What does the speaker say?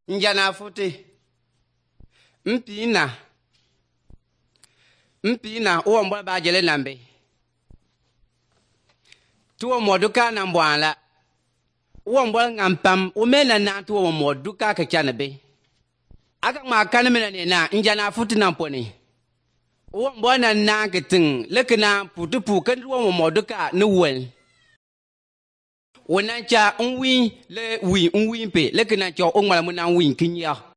Njana futi. Mpina uwa mbwa bajele nambe. Tuwa moduka na mbwala. Uwa mbwa ngampam umena na tuwa moduka kachanabe. Aka makana mena na njana futi na mponi. Uwa mbwa na kiting lekina putupu kanduwa moduka nuwel. Wanancha unwi le wi unwi pe lekina cho ongmala muna win kinya.